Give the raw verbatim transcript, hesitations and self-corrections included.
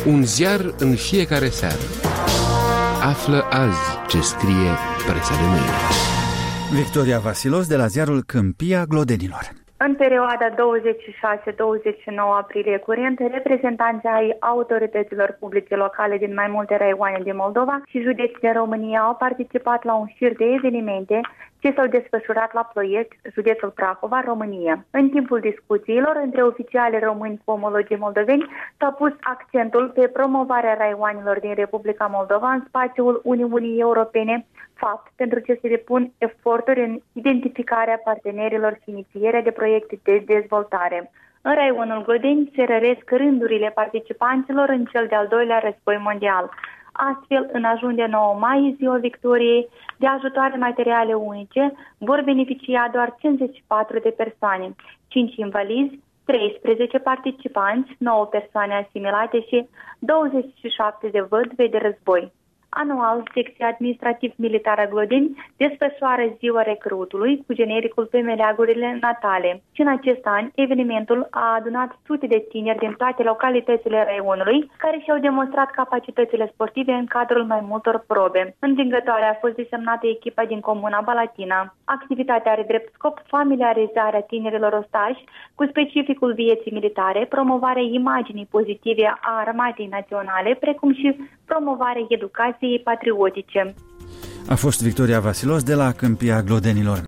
Un ziar în fiecare seară. Află azi ce scrie presa de mâine. Victoria Vasilos de la ziarul Câmpia Glodenilor. În perioada douăzeci și șase - douăzeci și nouă aprilie curent, reprezentanții ai autorităților publice locale din mai multe raioane din Moldova și județ din România au participat la un șir de evenimente ce s-au desfășurat la Ploiești, județul Prahova, România. În timpul discuțiilor între oficiali români cu omologii moldoveni s-a pus accentul pe promovarea raioanelor din Republica Moldova în spațiul Uniunii Europene, fapt pentru ce se depun eforturi în identificarea partenerilor și inițierea de proiecte de dezvoltare. În raionul Glodeni se răresc rândurile participanților în cel de-al doilea război mondial. Astfel, în ajun de nouă mai, ziua Victoriei, de ajutoare materiale unice vor beneficia doar cincizeci și patru de persoane, cinci invalizi, treisprezece participanți, nouă persoane asimilate și douăzeci și șapte de văduve de război. Anual, secția administrativ-militară Glodeni desfășoară ziua recrutului cu genericul pe meleagurile natale. Și în acest an, evenimentul a adunat sute de tineri din toate localitățile raionului, care și-au demonstrat capacitățile sportive în cadrul mai multor probe. Învingătoare a fost desemnată echipa din comuna Balatina. Activitatea are drept scop familiarizarea tinerilor ostași cu specificul vieții militare, promovarea imaginii pozitive a Armatei Naționale, precum și promovarea educației patriotice. A fost Victoria Vasilos de la Câmpia Glodenilor.